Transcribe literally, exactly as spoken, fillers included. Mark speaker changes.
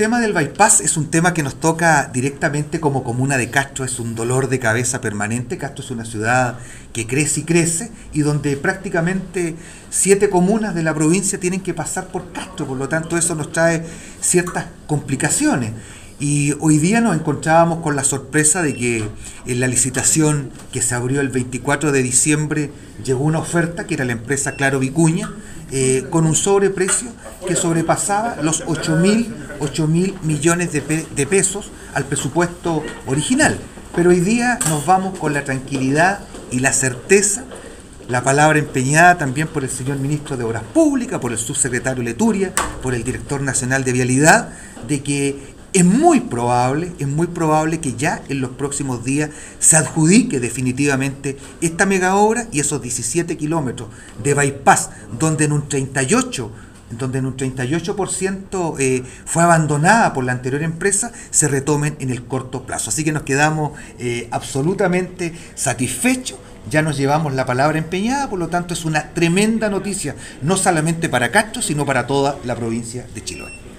Speaker 1: tema del bypass es un tema que nos toca directamente como comuna de Castro, es un dolor de cabeza permanente. Castro es una ciudad que crece y crece y donde prácticamente siete comunas de la provincia tienen que pasar por Castro, por lo tanto eso nos trae ciertas complicaciones. Y hoy día nos encontrábamos con la sorpresa de que en la licitación que se abrió el veinticuatro de diciembre llegó una oferta que era la empresa Claro Vicuña, eh, con un sobreprecio que sobrepasaba los ocho mil millones de, pe de pesos al presupuesto original. Pero hoy día nos vamos con la tranquilidad y la certeza, la palabra empeñada también por el señor ministro de Obras Públicas, por el subsecretario Leturia, por el director nacional de Vialidad, de que es muy probable, es muy probable que ya en los próximos días se adjudique definitivamente esta mega obra y esos diecisiete kilómetros de bypass, donde en un treinta y ocho donde en un treinta y ocho por ciento eh, fue abandonada por la anterior empresa, se retomen en el corto plazo. Así que nos quedamos eh, absolutamente satisfechos, ya nos llevamos la palabra empeñada, por lo tanto es una tremenda noticia, no solamente para Castro, sino para toda la provincia de Chiloé.